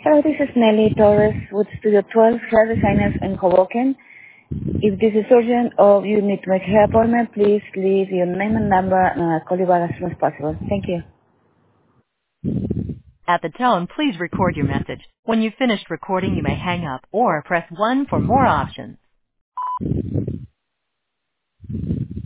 Hello, this is Nelly Torres with Studio 12 Hair Designers in Hoboken. If this is urgent or you need to make a hair appointment, please leave your name and number and I'll call you back as soon as possible. Thank you. At the tone, please record your message. When you've finished recording, you may hang up or press 1 for more options.